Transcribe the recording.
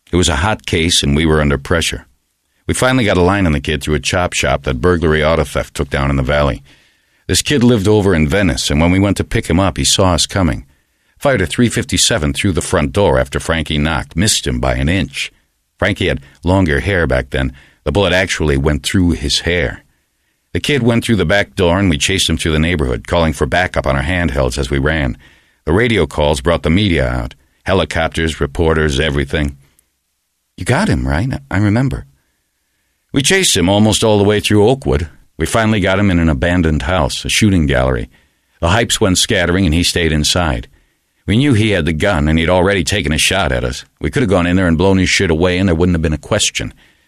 It was a hot case, and we were under pressure. We finally got a line on the kid through a chop shop that burglary auto theft took down in the valley. This kid lived over in Venice, and when we went to pick him up, he saw us coming. Fired a .357 through the front door after Frankie knocked, missed him by an inch. Frankie had longer hair back then. The bullet actually went through his hair. The kid went through the back door, and we chased him through the neighborhood, calling for backup on our handhelds as we ran. The radio calls brought the media out. Helicopters, reporters, everything. You got him, right? I remember. We chased him almost all the way through Oakwood. We finally got him in an abandoned house, a shooting gallery. The hypes went scattering, and he stayed inside. We knew he had the gun, and he'd already taken a shot at us. We could have gone in there and blown his shit away, and there wouldn't have been a question.